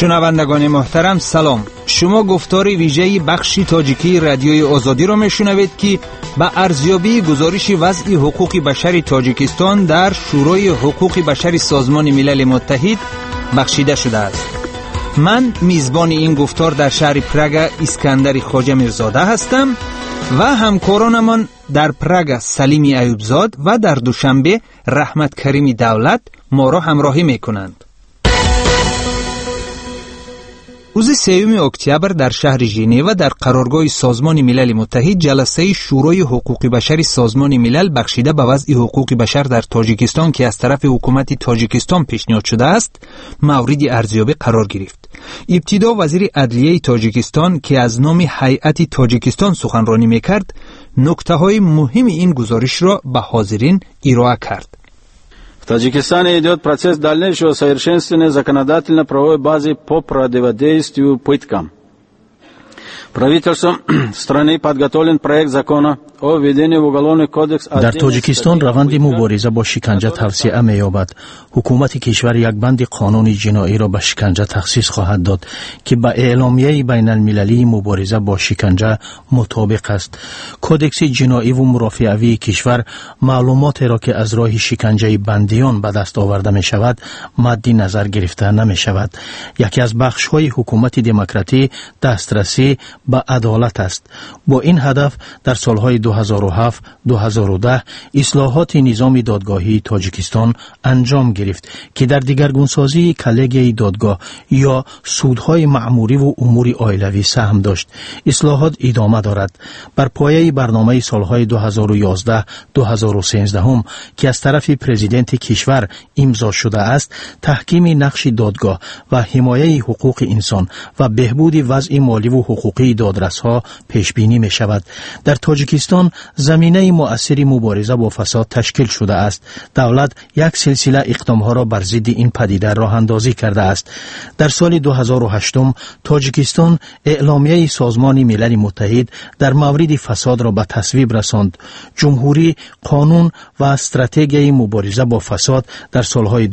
شنوندگان محترم سلام. شما گفتار ویژه بخش تاجیکی رادیوی آزادی را میشنوید که به ارزیابی گزارش وضع حقوق بشر تاجیکستان در شورای حقوق بشر سازمان ملل متحد بخشیده شده است. من میزبان این گفتار در شهر پراگ اسکندر خواجه میرزاده هستم و همکارانمان در پراگ سلیم ایوبزاد و در دوشنبه رحمت کریم دولت ما را همراهی میکنند. روز 3 اکتبر در شهر ژنو در قرارگاه سازمان ملل متحد جلسه شورای حقوق بشر سازمان ملل بخشیده به وضع حقوق بشر در تاجیکستان که از طرف حکومت تاجیکستان پیشنهاد شده است مورد ارزیابی قرار گرفت. ابتدا وزیر عدلیه تاجیکستان که از نام هیئت تاجیکستان سخنرانی میکرد نکته‌های مهم این گزارش را به حاضرین ارائه کرد. В Таджикистане идет процесс дальнейшего совершенствования законодательно-правовой базы по противодействию пыткам. Правительством страны подготовлен проект закона о введении в уголовный кодекс. در تاجیکستان روند مبارزه با شکنجه توسعه می‌یابد. حکومت کشور یک بند قانون جنایی را به شکنجه تخصیص خواهد داد که با اعلامیه بین المللی مبارزه با شکنجه مطابق است. کدکس جنایی و مرافعه‌ای کشور معلوماتی را که از راه شکنجه بندیان به دست آورده می‌شود مد نظر گرفته نمی‌شود. یکی از بخش‌های حکومت دموکراتی دسترسی به عدالت است. با این هدف در سالهای 2007-2010 اصلاحات نظام دادگاهی تاجیکستان انجام گرفت که در دیگرگونسازی کلگی دادگاه یا سودهای معمولی و امور عائلوی سهم داشت. اصلاحات ادامه دارد. بر پایه برنامه سالهای 2011-2013 که از طرف پرزیدنت کشور امضا شده است، تحکیم نقش دادگاه و حمایت حقوق انسان و بهبود وضع مالی و حقوقی دادرس‌ها پیش بینی می شود. در تاجیکستان زمینه مؤثر مبارزه با فساد تشکیل شده است. دولت یک سلسله اقدام‌ها را بر ضد این پدیده راه اندازی کرده است. در سال 2008 تاجیکستان اعلامیه سازمان ملل متحد در مورد فساد را به تصویب رساند. جمهوری قانون و استراتژی مبارزه با فساد در سالهای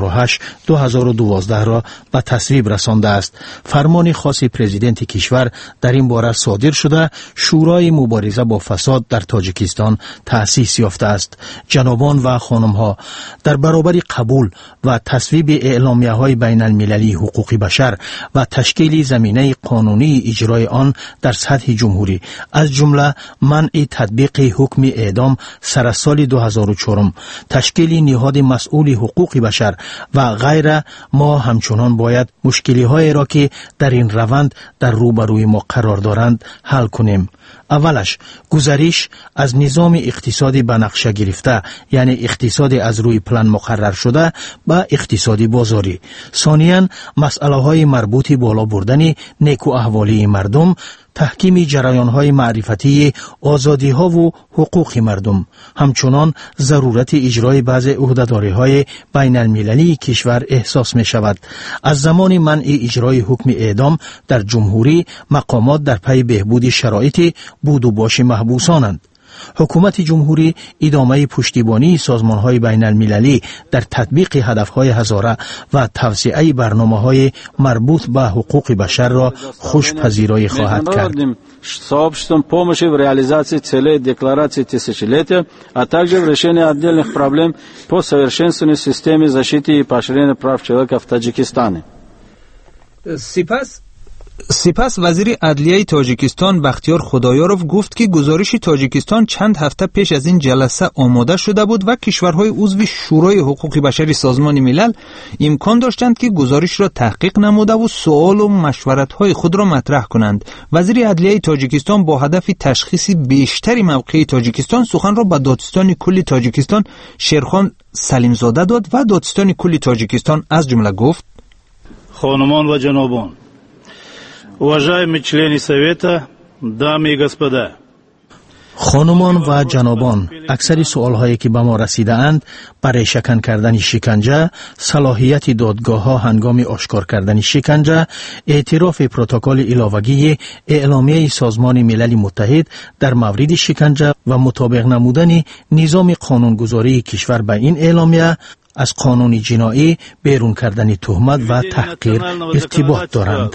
2008-2012 را به تصویب رسانده است. فرمان خاص پرزیدنت کشور در این باره صادر شده شورای مبارزه با فساد در تاجیکستان تأسیس یافته است. جنابان و خانم‌ها، در برابر قبول و تصویب اعلامیه‌های بین المللی حقوق بشر و تشکیل زمینه قانونی اجرای آن در سطح جمهوری از جمله منع تطبیق حکم اعدام سر سال 2004، تشکیل نهاد مسئول حقوق بشر و غیره، ما همچنان باید مشکلی‌های را که در این روند در روبروی ما قرار دارند حل کنیم. اولش گذریش از نظام اقتصادی به نقشه گرفته، یعنی اقتصاد از روی پلان مقرر شده به اقتصادی بازاری. ثانیاً مسئله های مربوط بالا بردن نیکو احوالی مردم، تحکیم جریان‌های معرفتی آزادی‌ها و حقوق مردم. همچنان ضرورت اجرای بعض عهدهداری‌های بین المللی کشور احساس می‌شود. از زمان منع اجرای حکم اعدام در جمهوری مقامات در پی بهبود شرایط بود و باش محبوسانند. حکومت جمهوری ادامه پشتیبانی سازمان‌های بین المللی در تطبیق هدف‌های هزاره و توسعه برنامه‌های مربوط به حقوق بشر را خوش پذیرایی خواهد کرد. Сообществом помощи в реализации целей декларации тысячелетия, а также в решении отдельных проблем по совершенствованию системы защиты и поощрения прав человека в Таджикистане. سپس وزیر عدلیه تاجیکستان بختیار خدایارов گفت که گزارش تاجیکستان چند هفته پیش از این جلسه آماده شده بود و کشورهای عضو شورای حقوق بشر سازمان ملل امکان داشتند که گزارش را تحقیق نموده و سوال و مشورت‌های خود را مطرح کنند. وزیر عدلیه تاجیکستان با هدف تشخیص بیشتر موقع تاجیکستان سخن را به دادستان کل تاجیکستان شیرخان سلیمزاده داد و دادستان کل تاجیکستان از جمله گفت: خانمان و جنابان، уважаемые члены совета, дамы и господа. خانمان و جنابان، اکثر سوال‌هایی که به ما رسیده اند برای شکن کردن شکنجه، صلاحیت دادگاه‌ها هنگام آشکار کردن شکنجه، اعتراف پروتکل علاوگی اعلامیه سازمان ملل متحد در مورد شکنجه و مطابق نمودن نظام قانونگذاری کشور به این اعلامیه از قانون جنایی بیرون کردن تهمت و تحقیر ارتباط دارند.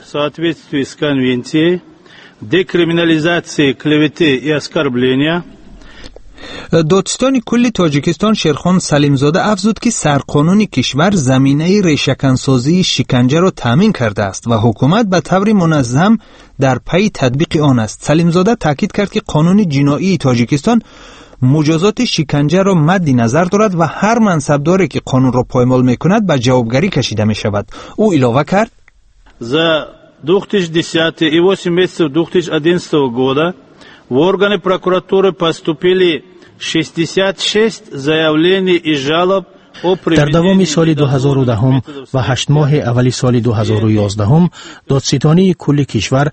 دекриминализации клеветы и оскорбления. دادستان کل تاجیکستان شیرخان سلیمزاده افزود که سرقانون کشور زمینه ریشه‌کنسازی شکنجه را تامین کرده است و حکومت به طور منظم در پی تطبیق آن است. سلیمزاده تاکید کرد که قانون جنایی تاجیکستان مجازات شکنجه را مد نظر دارد و هر منصبداری که قانون را پایمال میکند به جوابگری کشیده می شود. او اضافه کرد: 2010 и 8 месяцев 2011 года в органы прокуратуры поступили 66 заявлений и жалоб. در دوام سال 2010 و 8 ماه اول سال 2011 دادستانی کل کشور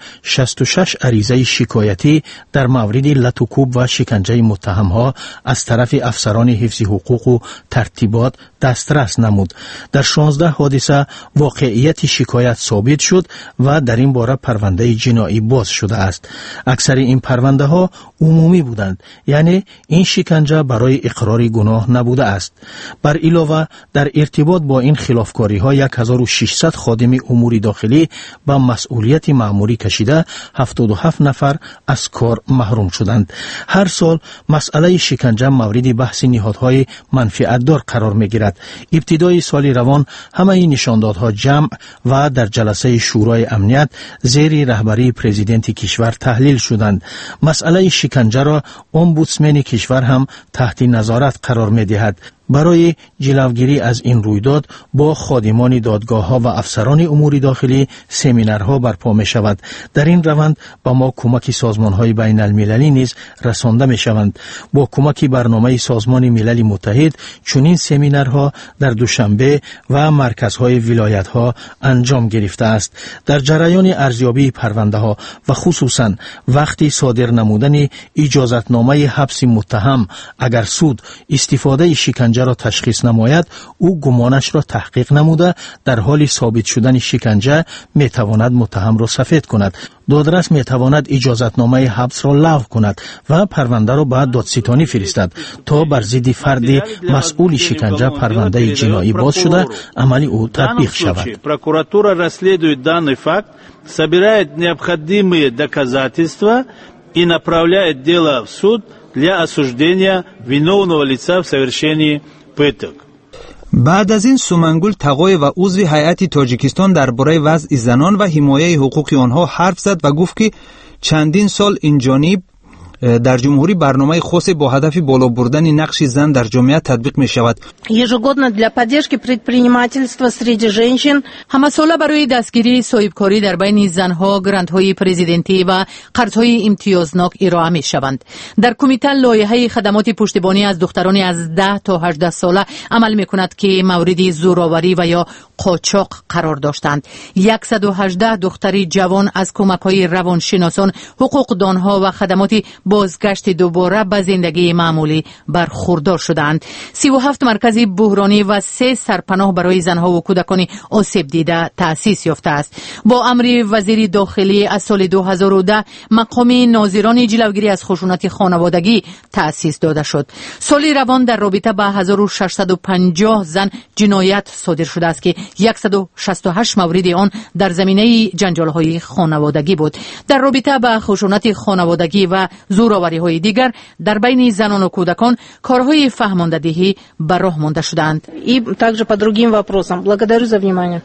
66 عریضه شکایتی در مورد لطوکوب و شکنجه متهمها از طرف افسران حفظ حقوق و ترتیبات دسترس نمود. در 16 حادثه واقعیت شکایت ثابت شد و در این باره پرونده جنایی باز شده است. اکثر این پرونده ها عمومی بودند، یعنی این شکنجه برای اقرار گناه نبوده است. بر علاوه در ارتباط با این خلافکاری ها 1600 خادم امور داخلی به مسئولیت مأموری کشیده 77 نفر از کار محروم شدند. هر سال مسئله شکنجه مورد بحث نهادهای منفعتدار قرار می گیرد. ابتدای سال روان همه این نشاندادها جمع و در جلسه شورای امنیت زیر رهبری پرزیدنت کشور تحلیل شدند. مسئله شکنجه را امبودسمن کشور هم تحت نظارت قرار می دهد. برای جلوگیری از این رویداد با خادمان دادگاه‌ها و افسران امور داخلی سمینارها برپا می شود. در این روند با ما کمک سازمان‌های بین المللی نیز رسانده می شوند. با کمک برنامه سازمان ملل متحد چنین سمینارها در دوشنبه و مرکزهای ولایت‌ها انجام گرفته است. در جریان ارزیابی پرونده‌ها و خصوصاً وقتی صادر نمودن اجازتنامه حبس متهم اگر سود استفاده شکنجه را تشخیص نماید، او گمانش را تحقیق نموده در حال ثابت شدن شکنجه می تواند متهم را سفید کند. دادرس می تواند اجازتنامه حبس را لغو کند و پرونده را به دادستانی فرستد تا بر ضد فرد مسئول شکنجه پرونده جنایی باز شده عملی او تطبیق شود. Прокуратура расследует данный факт, собирает необходимые доказательства и направляет дело в суд для осуждения виновного лица в совершении пыток. بعد از این سومنگول تقای و عضو هیئت تاجیکستان درباره وضع زنان و حمایت حقوق آنها حرف زد و گفت که چندین سال این جانب در جمهوری برنامه خاص با هدف بالا بردن نقش زن در جامعه تطبیق می شود. Ежегодно для поддержки предпринимательства среди женщин همساله برای دستگیری صاحبکاری در بین زنها گرانت‌های پرزیدنتی و قرض‌های امتیازناک ارائه می شوند. در کمیته لایحه خدمات پشتیبانی از دختران از 10 تا 18 ساله عمل می کند که مورد زورآوری و یا قاچاق قرار داشتند. 118 دختری جوان از کمک‌های روانشناسان، حقوقدانها و خدمات بازگشت دوباره به زندگی معمولی برخوردار شدند. 37 مرکز بحرانی و 3 سرپناه برای زنها و کودکان آسیب دیده تأسیس یافته است. با امر وزیر داخلی از سال 2010 مقام ناظران جلوگیری از خشونت خانوادگی تأسیس داده شد. سال روان در رابطه با 1650 زن جنایت صادر شده است که 168 مورد آن در زمینه جنجال‌های خانوادگی بود. در رابطه با خشونت خانوادگی و زورآوری‌های دیگر در بین زنان و کودکان کارهای فهماندهی بر راه مانده شدند. И также по другим вопросам. Благодарю за внимание.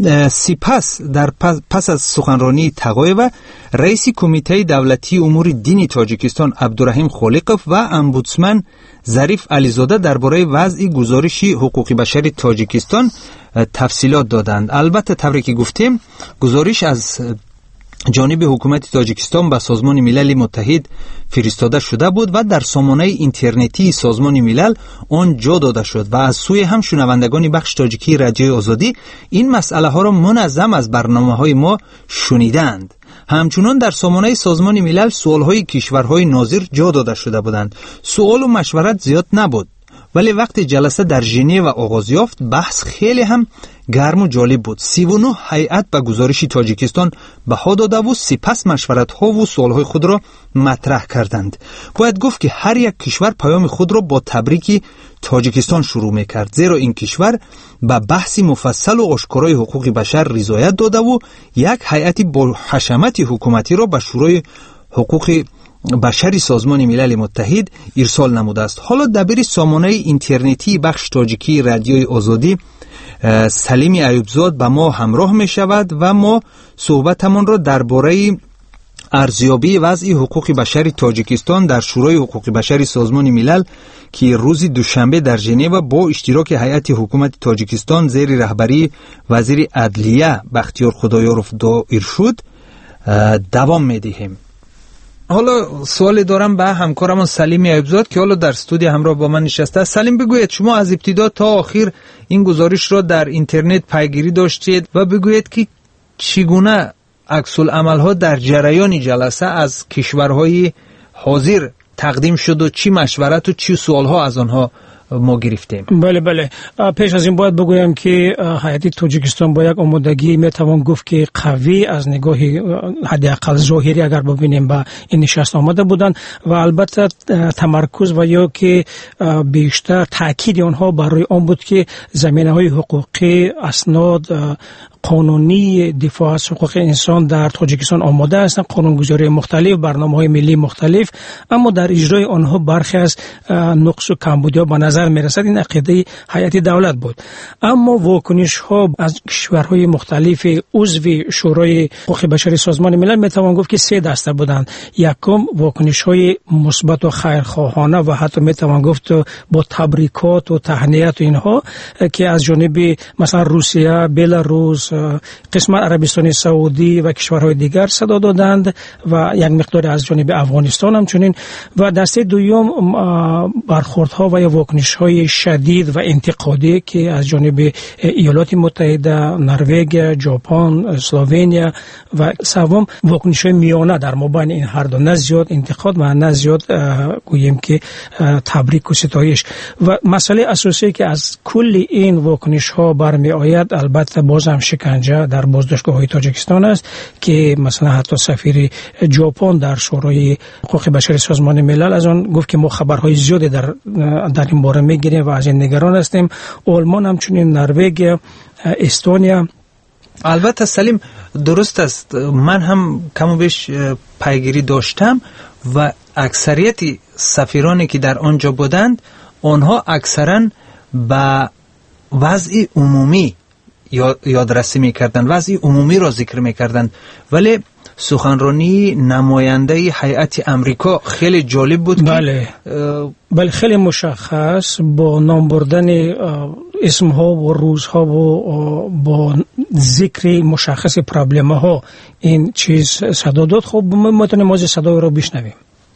سپس در پس از سخنرانی تقایب رئیس کمیته دولتی امور دینی تاجیکستان عبدالرحیم خالقوف و امبودسمن ظریف علیزاده درباره وضع گزارش حقوق بشر تاجیکستان تفصیلات دادند. البته طوری که گفتیم گزارش از جانب حکومت تاجیکستان به سازمان ملل متحد فرستاده شده بود و در سامانه اینترنتی سازمان ملل آن جا داده شد و از سوی هم شنوندگان بخش تاجیکی رادیوی آزادی این مسئله ها را منظم از برنامه‌های ما شنیدند. همچنان در سامانه سازمان ملل سوالهای کشورهای ناظر جا داده شده بودند. سوال و مشورت زیاد نبود، ولی وقتی جلسه در ژنو آغاز یافت بحث خیلی هم گرم و جالب بود. 39 هیئت به گزارش تاجیکستان بها داده و سپس مشورت‌ها و سوال‌های خود را مطرح کردند. باید گفت که هر یک کشور پیام خود را با تبریک تاجیکستان شروع می‌کرد، زیرا این کشور به بحث مفصل و آشکارای حقوق بشر رضایت داده و یک هیئت با حشمت حکومتی را به شورای حقوق بشری سازمان ملل متحد ارسال نموده است. حالا دبیر سامانه اینترنتی بخش تاجیکی رادیوی آزادی سلیم ایوبزاد با ما همراه می شود و ما صحبتمان را درباره ارزیابی وضع حقوق بشری تاجیکستان در شورای حقوق بشری سازمان ملل که روز دوشنبه در ژنو با اشتراک هیئت حکومت تاجیکستان زیر رهبری وزیر عدلیه بختیار خدایارف دایر شد دوام می‌دهیم. حالا سوال دارم به همکارم سلیم ایوبزاد که حالا در استودیو همراه با من نشسته. سلیم، بگویید شما از ابتدا تا آخر این گزارش را در اینترنت پیگیری داشتید و بگویید که چگونه عکس العمل‌ها در جریان جلسه از کشورهای حاضر تقدیم شد و چی مشورت و چی سوال‌ها از آنها ما گرفتیم. بله پیش از این باید بگویم که هیئت تاجیکستان با یک آمادگی میتوان گفت که قوی از نگاه حداقل ظاهری اگر ببینیم به این نشست آمده بودند و البته تمرکز و یا که بیشتر تاکید آنها برای آن بود که زمینه‌های حقوقی، اسناد قانونی دفاع از حقوق انسان در تاجیکستان آماده هستند، قانونگذاری مختلف، برنامه‌های ملی مختلف، اما در اجرای آنها برخی از نقص و کمبودی‌ها به نظر می‌رسد. این عقیده هیئت دولت بود. اما واکنش‌ها از کشورهای مختلف عضو شورای حقوق بشری سازمان ملل می‌توان گفت که سه دسته بودند. یکم واکنش‌های مثبت و خیرخواهانه و حتی می‌توان گفت با تبریکات و تهنیت و اینها که از جانب مثلا روسیه، بلاروس، قسمت عربستان سعودی و کشورهای دیگر صدا دادند و یک مقدار از جانب افغانستان همچنین. و دسته دوم برخوردها و یا واکنش‌های شدید و انتقادی که از جانب ایالات متحده، نروژ، ژاپن، اسلوونیا و سوم واکنش‌های میانه در مابین این هر دو، نه زیاد انتقاد و نه زیاد گوییم که تبریک و ستایش. و مسئله اساسی که از کل این واکنش‌ها برمی آید البته بازم شکنجه در بازداشتگاه‌های تاجیکستان است که مثلا حتی سفیر ژاپن در شورای حقوق بشری سازمان ملل از آن گفت که ما خبرهای زیادی در این باره میگیریم و از این نگران هستیم. آلمان همچنین، نروژ، استونیا. البته سلیم درست است، من هم کم و بیش پیگیری داشتم و اکثریت سفیرانی که در آنجا بودند آنها اکثرا به وضع عمومی یادرسی میکردن، وضع عمومی را ذکر میکردن، ولی سخنرانی نماینده هیئت امریکا خیلی جالب بود. بله خیلی مشخص با نام بردن اسمها و روزها و با ذکر مشخص پرابلم ها این چیز صدا داد. خب ما میتونیم از صدا رو بشنویم.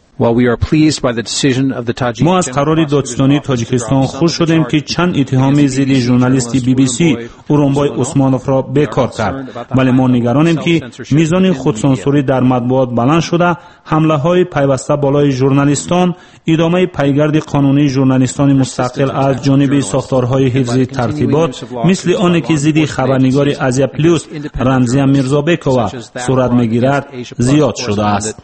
ما از قرار دادستانی تاجیکستان خوش شدیم که چند اتهام ضد ژورنالیست BBC اورونبای عثمانوف را بیکار کرد، ولی ما نگرانیم که میزان خودسانسوری در مطبوعات بلند شده، حمله‌های پیوسته بالای ژورنالیستان، ادامه پیگرد قانونی ژورنالیستان مستقل از جانب ساختارهای حفظ ترتیبات مثل آن که ضد خبرنگار آزیا پلوس رمزیه میرزابکووا صورت میگیرد زیاد شده است.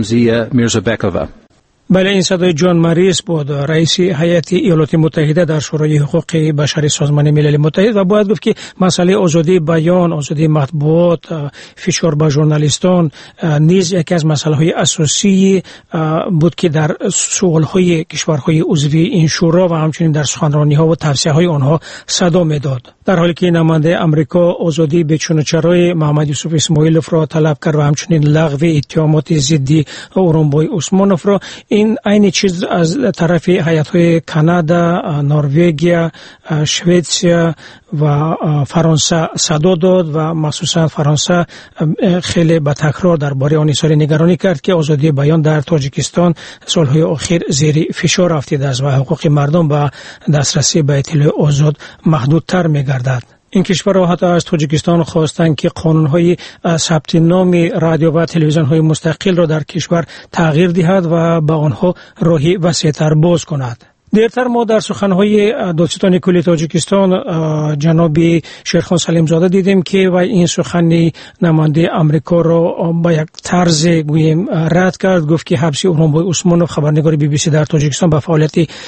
بله این صدای جان مریس بود، رئیس هیئت ایالات متحده در شورای حقوق بشری سازمان ملل متحد، و باید گفت که مسئله آزادی بیان، آزادی مطبوعات، فشار بر ژورنالیستان نیز یکی از مسائل اساسی بود که در سوالهای کشورهای عضو این شورا و همچنین در سخنرانی‌ها و توصیه‌های آنها صدا می‌داد. در حالی که نماینده آمریکا آزادی بیچونه‌چرای محمد یوسف اسماعیلوف را طلب کرد و همچنین لغو اتهامات ضد اورونبای عثمانوف را، این عین چیز از طرف هیئت‌های کانادا، نروژ، سوئد و فرانسه صدا داد و مخصوصا فرانسه خیلی با تکرار درباره آن اظهار نگرانی کرد که آزادی بیان در تاجیکستان سالهای اخیر زیر فشار افتاده است و حقوق مردم و دسترسی به اطلاع آزاد محدودتر می‌گردد. این کشورها حتی از تاجیکستان خواستند که قانون‌های ثبت نام رادیو و تلویزیون‌های مستقل را در کشور تغییر دهد و به آنها راهی وسیع‌تر باز کند. دیرتر ما در سخنهای دادستان کلی تاجیکستان جناب شیرخان سلیم زاده دیدیم که و این سخن نماینده آمریکا را با یک طرز گویم رد کرد. گفت که حبس اورانبای عثمانوف خبرنگار BBC در تاجیکستان به فعالیت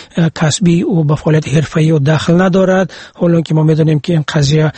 کسبی و به فعالیت حرفه‌ای و دخل ندارد، حالا که ما میدونیم که این قضیه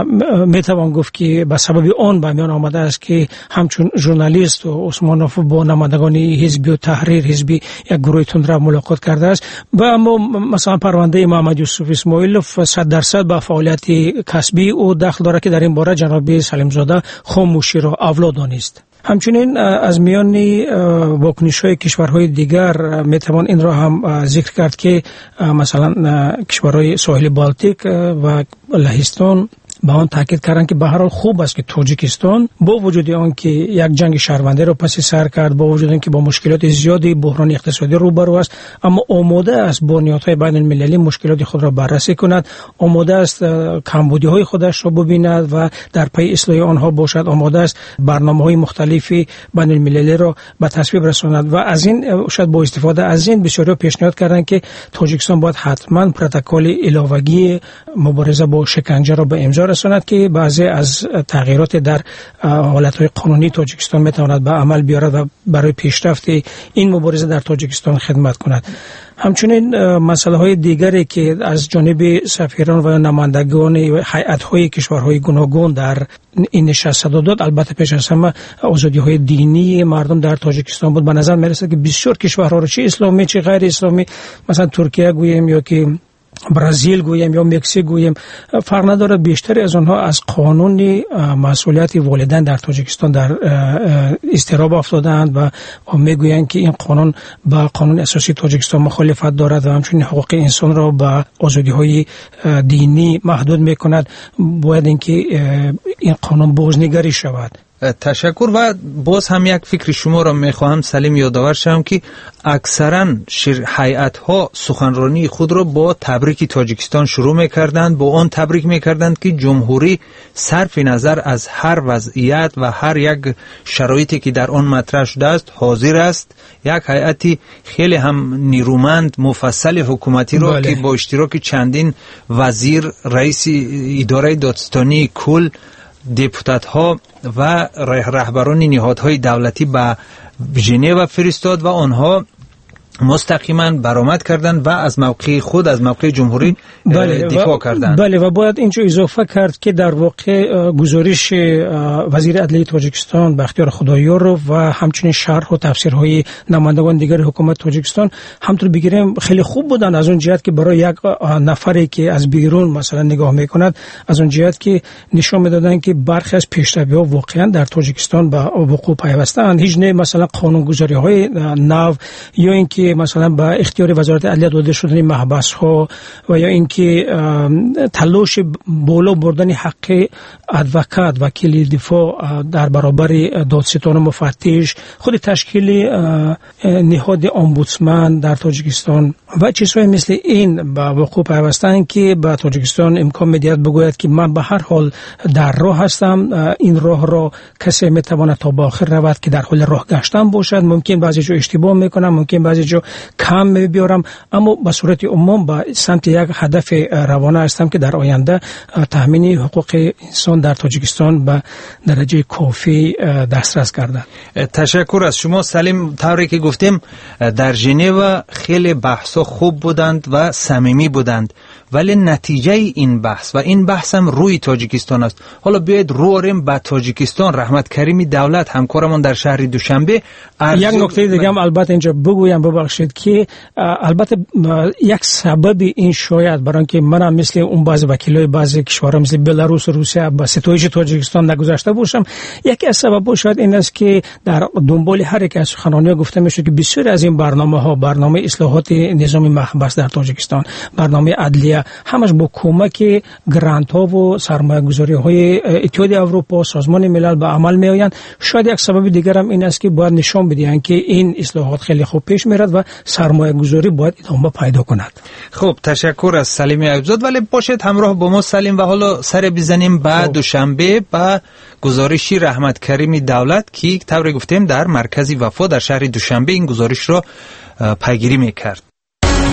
میتوان گفت که به سبب آن به میان آمده است که همچون ژورنالیست و عثمانوف با نمایندگان حزبی و تحریر حزبی یک گروه تندرو ملاقات کرده است. و اما مثلا پرونده محمد یوسف اسماعیلوف 100% به فعالیت کسبی او دخل دارد که در این باره جناب سلیم زاده خاموشی را اولاد دانست. همچنین از میان واکنش‌های کشورهای دیگر میتوان این را هم ذکر کرد که مثلا کشورهای ساحل بالتیک و لهستان با آن تاکید کردند که به هر حال خوب است که تاجیکستان با وجود آن که یک جنگ شهرونده را پس سر کرد، با وجود آن که با مشکلات زیادی بحران اقتصادی روبرو است، اما آماده است با نیازهای بین المللی مشکلات خود را بررسی کند، آماده است کمبودی‌های خودش را ببیند و در پی اصلاح آنها باشد، آماده است برنامه‌های مختلفی بین المللی را به تصویب رساند. و از این شاید با استفاده از این بسیاری پیشنهاد کردند که تاجیکستان باید حتما پروتکل علاوگی مبارزه با شکنجه را به امضا رساند که بعضی از تغییرات در حالت‌های قانونی تاجیکستان میتواند به عمل بیارد و برای پیشرفت این مبارزه در تاجیکستان خدمت کند. همچنین مسائل دیگری که از جانب سفیران و نمایندگان هیئت‌های کشورهای گوناگون در این نشست داد، البته پیش از همه آزادی‌های دینی مردم در تاجیکستان بود. به نظر می‌رسد که بسیار کشورها را چه اسلامی چه غیر اسلامی، مثلا ترکیه گوییم یا که برزیل گویم یا مکزیک گویم، فرق نداره، بیشتری از آنها از قانون مسئولیت والدین در تاجیکستان در اضطراب افتادند و میگویند که این قانون با قانون اساسی تاجیکستان مخالفت دارد و همچنین حقوق انسان را با آزادی‌های دینی محدود میکند. باید اینکه این قانون بازنگری شود. تشکر. و باز هم یک فکر شما را میخواهم سلیم یادآور شوم که اکثرا هیئت‌ها سخنرانی خود را با تبریک تاجیکستان شروع میکردند، با آن تبریک میکردند که جمهوری صرف نظر از هر وضعیت و هر یک شرایطی که در آن مطرح شده است حاضر است یک هیئتی خیلی هم نیرومند مفصل حکومتی را که با اشتراک چندین وزیر، رئیس اداره دادستانی کل، دپوتات ها و رهبران نهادهای دولتی به ژنو فرستاد و آنها مستقیما برآمد کردند و از موقع خود، از موقع جمهوری دفاع کردند. بله، و باید اینجا اضافه کرد که در واقع گزارش وزیر عدلیه تاجیکستان بختیار خدایارov و همچنین شرح و تفسیرهای نمایندگان دیگر حکومت تاجیکستان همطور بگیریم خیلی خوب بودند، از اون جهت که برای یک نفری که از بیرون مثلا نگاه میکند، از اون جهت که نشان میدادند که برخی از پیشروی‌ها واقعا در تاجیکستان به وقوع پیوستند. هیچ نه مثلا قانونگذاری‌های نو یا اینکه مثلا با اختیار وزارت عدلیه داده شدن محبس ها و یا اینکه تلاش بالا بردن حق ادوکات وکیل دفاع در برابر دادستان مفتش، خود تشکیل نهاد امبودسمن در تاجیکستان و چیزهای مثل این به وقوع پیوستند که به تاجیکستان امکان میدهد بگوید که من به هر حال در راه هستم، این راه را کسی میتواند تا به آخر رود که در حال راه گشتن باشد. ممکن بعضی جا اشتباه میکنم، ممکن بعضی جا کم میبیارم، اما به صورت عموم به سمت یک هدف روانه هستم که در آینده تامین حقوق انسان در تاجیکستان به درجه کافی دسترس گردد. تشکر از شما سلیم. طوری که گفتیم در ژنو خیلی بحث‌ها خوب بودند و صمیمی بودند، ولی نتیجه این بحث و این بحث هم روی تاجیکستان است. حالا بیاید رو آریم به تاجیکستان. رحمت کریمی دولت همکارمون در شهر دوشنبه یک نکته دیگه هم البته اینجا بگویم، ببخشید که البته یک سبب این شاید برای اینکه منم مثل اون بعضی وکیلای بعضی کشورها مثل بلاروس و روسیه با ستایش تاجیکستان نگذشته باشم، یکی از سبب‌ها شاید این است که در دنبال هر یک از سخنرانی‌ها گفته میشه که بسیار از این برنامه‌ها، برنامه اصلاحات نظام محبس در تاجیکستان، برنامه عدلیه، همش با کمک گرانت‌ها و سرمایه‌گذاری‌های اتحادیه اروپا، سازمان ملل به عمل می‌آیند. شاید یک سبب دیگر هم این است که باید نشان بدهند که این اصلاحات خیلی خوب پیش میرد و سرمایه‌گذاری باید ادامه پیدا کند. خب تشکر از سلیم ایوبزاد. ولی باشید همراه با ما سلیم و حالا سر بزنیم به دوشنبه با گزارشی رحمت کریمی دولت که طوری گفتیم در مرکز وفا در شهر دوشنبه این گزارش را پیگیری میکرد.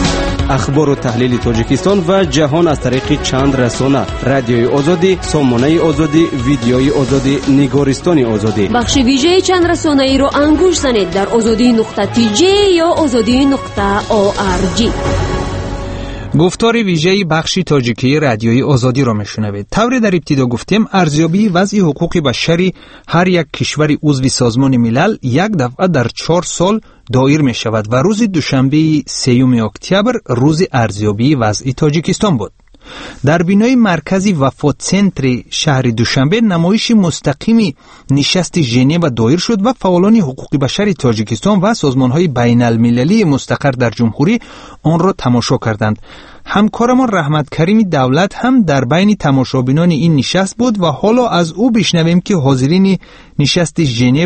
اخبار و تحلیل تاجیکستان و جهان از طریق چند رسانه: رادیوی آزادی، سامانه آزادی، ویدیوی آزادی، نگارستان آزادی. بخش ویژه چند رسانه ای رو انگوش زنید در azadi.tj یا azadi.org. گفتار ویژه بخشی تاجیکی رادیوی آزادی را میشنوید. طوری در ابتدا گفتیم ارزیابی وضع حقوق بشری هر یک کشور عضو سازمان ملل یک دفعه در 4 سال دایر می شود و روز دوشنبه 3 اکتبر روز ارزیابی وضع تاجیکستان بود. در بینای مرکزی وفا سنتر شهر دوشنبه نمایش مستقیمی نشست ژنو دایر شد و فعالان حقوق بشر تاجیکستان و سازمان‌های بین المللی مستقر در جمهوری آن را تماشا کردند. همکارمان رحمت کریمی دولت هم در بین تماشابینان این نشست بود و حالا از او بشنویم که حاضرین نشست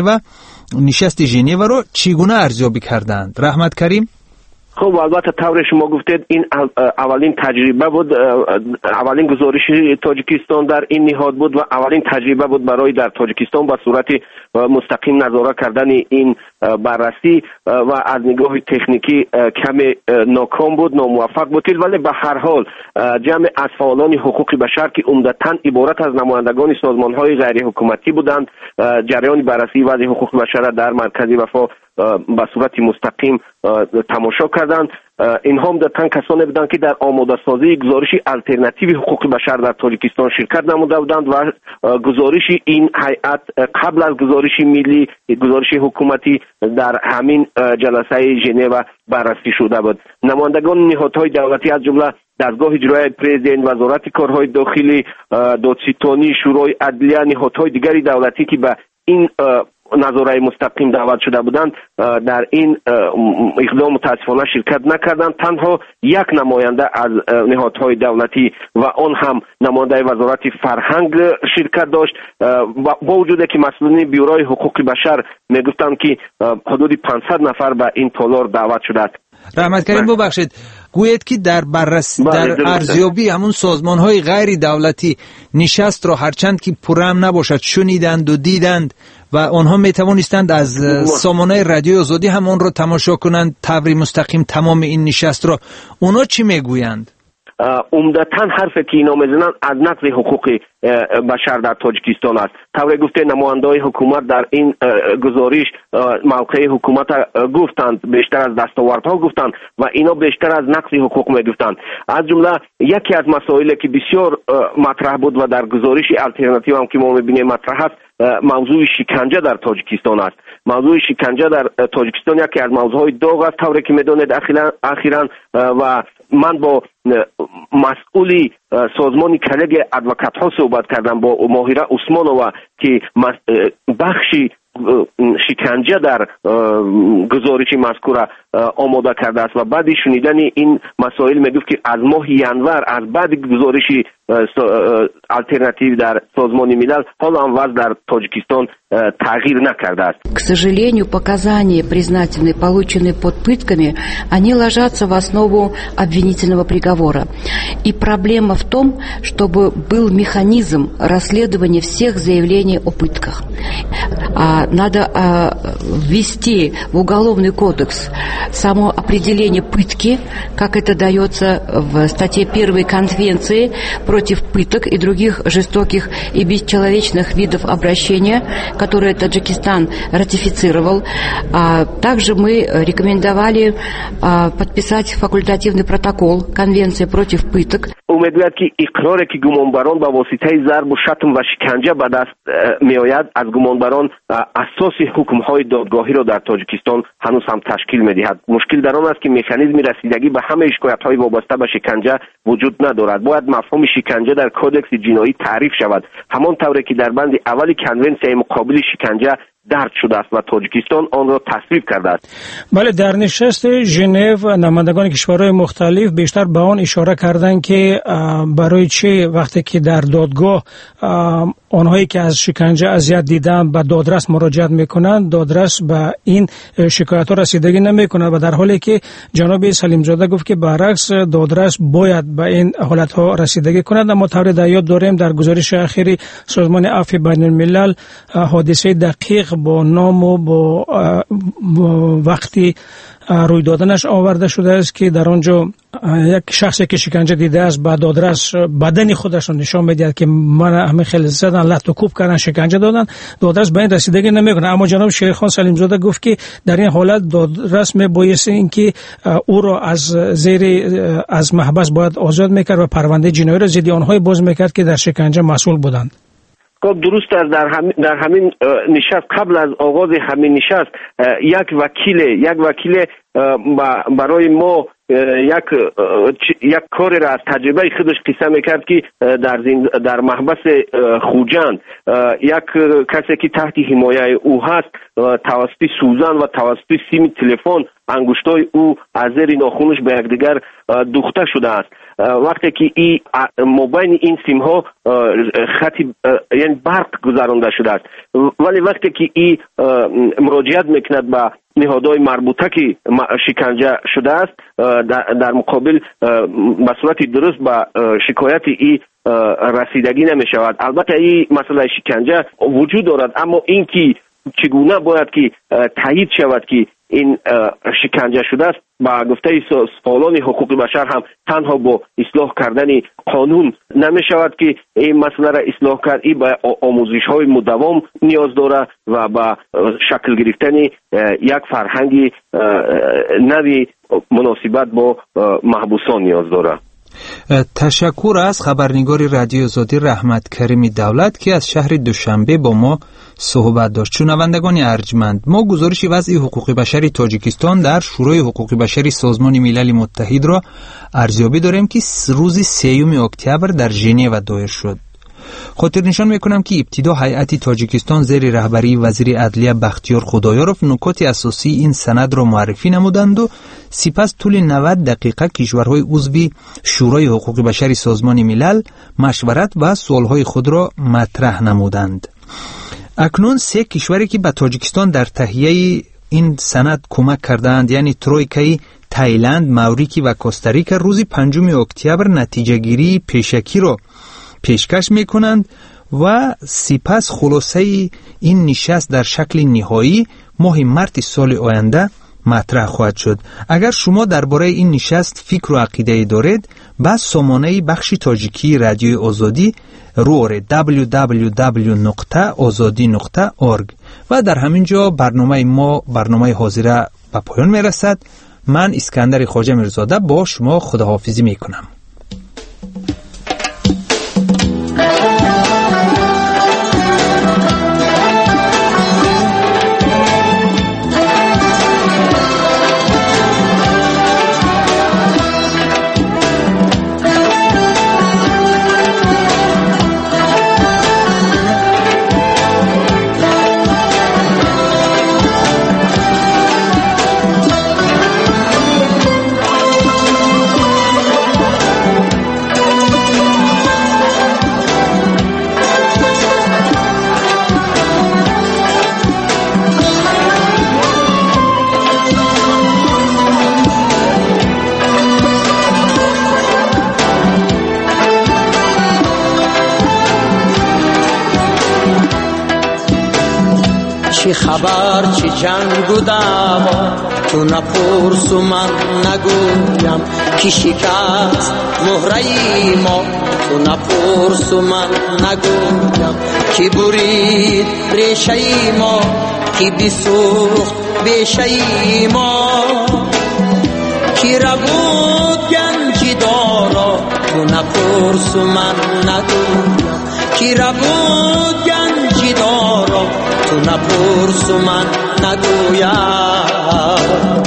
ژنو را چگونه ارزیابی کردند. رحمت کریم. خب البته طور شما گفتید این اولین تجربه بود، اولین گزارش تاجیکستان در این نهاد بود و اولین تجربه بود برای در تاجیکستان با صورت مستقیم نظارت کردن این بررسی و از نگاه تکنیکی کمی ناکام بود، ناموفق بود، ولی به هر حال جمع از فعالان حقوق بشر که عمدتاً عبارت از نمایندگان سازمان‌های غیر حکومتی بودند جریان بررسی وضع حقوق بشر در مرکز وفا به صورت مستقیم تماشا کردند. اینها عمدتاً کسانی بودند که در آماده سازی گزارش الटरनेटिव حقوق بشر در تاجیکستان شرکت نموده بودند و گزارش این هیئت قبل از گزارش ملی، گزارش حکومتی در همین جلسه ژنو بررسی شده بود. نمایندگان نهادهای دولتی از جمله دستگاه اجرایی پرزیدنت، وزارت کارهای داخلی، دادستانی، شورای عدلیه، نهادهای دیگری دولتی که به این نظاره مستقیم دعوت شده بودند در این اقدام متاسفانه شرکت نکردند. تنها یک نماینده از نهادهای دولتی و آن هم نماینده وزارت فرهنگ شرکت داشت با وجود که مسئولین بیوروی حقوق بشر میگفتند که حدود 500 نفر به این تالار دعوت شده است. رحمت کریم ببخشید، گوید که در ارزیابی همون سازمان‌های غیر دولتی نشست را هرچند که پرام نباشد شنیدند و دیدند و آنها میتوانستند از سامانه رادیوی آزادی هم آن را تماشا کنند طوری مستقیم تمام این نشست را. اونا چی میگویند؟ عمدتاً حرفی که اینا میزنند از نقض حقوق بشر در تاجیکستان است. طوری گفته نماینده‌های حکومت در این گزارش موقع حکومت گفتند، بیشتر از دستاوردها گفتند و اینا بیشتر از نقض حقوق میگفتند. از جمله یکی از مسائلی که بسیار مطرح بود و در گزارش الटरनेटिव هم که ما میبینیم مطرح است موضوع شکنجه در تاجیکستان است. موضوع شکنجه در تاجیکستان یکی از موضوعهای داغ است طوری که میدونید اخیراً و من با مسئولی سازمان کلیگ ادوکات ها صحبت کردم با ماهره عثمانووا که بخشی شکنجه در گزارش مذکور آماده کرده است و بعد شنیدن این مسائل میگفت که از ماه ینور از بعد گزارش الटरनेटिव در سازمان ملل حالا هم وضع در تاجیکستان تغییر نکرده است. К сожалению, показания, признательные, полученные под пытками, они ложатся в основу обвинительного приговора. И проблема в том, чтобы был механизм расследования всех заявлений о пытках. Надо ввести в Уголовный кодекс само определение пытки, как это дается в статье 1 Конвенции против пыток и других жестоких и бесчеловечных видов обращения, которые Таджикистан ратифицировал. Также мы рекомендовали подписать факультативный протокол Конвенции против пыток. امیدوارم که اقراری که گمانبران با واسطه ضرب و شتم و شکنجه به دست میآید از گمانبران اساس حکم‌های دادگاهی را در تاجیکستان هنوز هم تشکیل می‌دهد. مشکل در آن است که مکانیزم رسیدگی به همه شکایت‌های وابسته به شکنجه وجود ندارد. باید مفهوم شکنجه در کودکس جنایی تعریف شود، همان طوری که در بند اول کنونسیون مقابل شکنجه درد شده است و تاجیکستان آن را تصویب کرده است. بله، در نشست ژنو نمایندگان کشورهای مختلف بیشتر به آن اشاره کردند که برای چه وقتی که در دادگاه آنهایی که از شکنجه اذیت دیدن به دادرس مراجعت میکنند، دادرس به این شکایت ها رسیدگی نمیکند و در حالی که جناب سلیم زاده گفت که برعکس دادرس باید به این حالت ها رسیدگی کند. اما طوری در یاد داریم در گزارش اخیری سازمان عفو بین الملل حادثه دقیق با نام و با وقتی روی دادنش آورده شده است که در آنجا یک شخصی که شکنجه دیده است با دادرس بدن خودش رو نشان میدهد که من همه خیلی زدن، لخت و کوب کردن، شکنجه دادن. دادرس به این رسیدگی نمیکنه. اما جناب شیرخان سلیم زاده گفت که در این حالت دادرس میبایست اینکه او را از محبس باید آزاد میکرد و پرونده جنایی را ضد آنهای باز میکرد که در شکنجه مسئول بودند. خب درست است. در همین نشست، قبل از آغاز همین نشست، یک وکیل برای ما یک کاری را از تجربه خودش قصه میکرد که در محبس خوجند یک کسی که تحت حمایه او هست توسط سوزن و توسط سیم تلفن انگشتای او از زیر ناخنش به یکدیگر دوخته شده است. وقتی که مابین این سیم ها خطی یعنی برق گذرانده شده است، ولی وقتی که این مراجعت میکند به نهادهای مربوطه که شکنجه شده است، در مقابل به صورت درست به شکایت ای رسیدگی نمی شود. البته این مسئله شکنجه وجود دارد، اما این که چگونه باید که تایید شود که این شکنجه شده است، با گفته فعالان حقوق بشر هم تنها با اصلاح کردن قانون نمی شود که این مسئله را اصلاح کرد. این به آموزش های مداوم نیاز داره و به شکل گرفتن یک فرهنگ نوی مناسبت با محبوسان نیاز داره. تشکر از خبرنگار رادیو آزادی رحمت کریمی دولت که از شهر دوشنبه با ما صحبت داشت. شنوندگان ارجمند، ما گزارش وضع حقوق بشری تاجیکستان در شورای حقوق بشری سازمان ملل متحد را ارزیابی داریم که روز 3 اکتبر در ژنو دایر شد. خاطر نشان میکنم که ابتدا هیئت تاجیکستان زیر رهبری وزیر عدلیه بختیار خدایارف نکات اساسی این سند را معرفی نمودند و سپس طول 90 دقیقه کشورهای عضو شورای حقوق بشری سازمان ملل مشورت و سوالهای خود را مطرح نمودند. اکنون 3 کشوری که به تاجیکستان در تهیه این سند کمک کردند، یعنی ترویکای تایلند، ماوریکی و کوستاریکا، روز 5 اکتبر نتیجه گیری پیشکی را پیشکش میکنند و سپس خلاصه این نشست در شکل نهایی ماه مارس سال آینده مطرح خواهد شد. اگر شما درباره این نشست فکر و عقیده دارید، با سامانه بخش تاجیکی رادیوی آزادی روی www.azadi.org و در همین جا برنامه حاضره به پایان میرسد. من اسکندر خواجه میرزاده با شما خداحافظی میکنم. چی خبر چی جنگ و دعوا تو نپرس و من نگویم کی شکست مهره ما تو نپرس و من نگویم کی برید ریشه ما کی بسوخت بیشه ما کی را بود گنج دارا تو نپرس و من نگویم کی را بود گنج دارا تو نپرس و من نگویم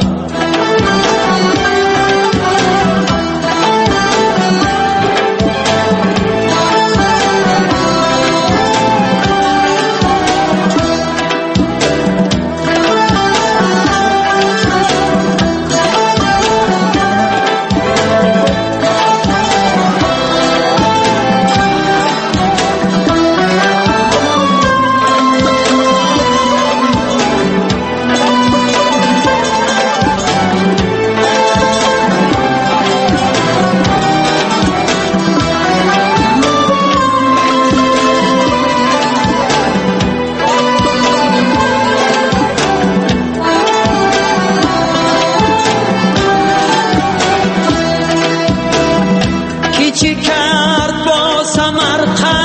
کرد با سمرقند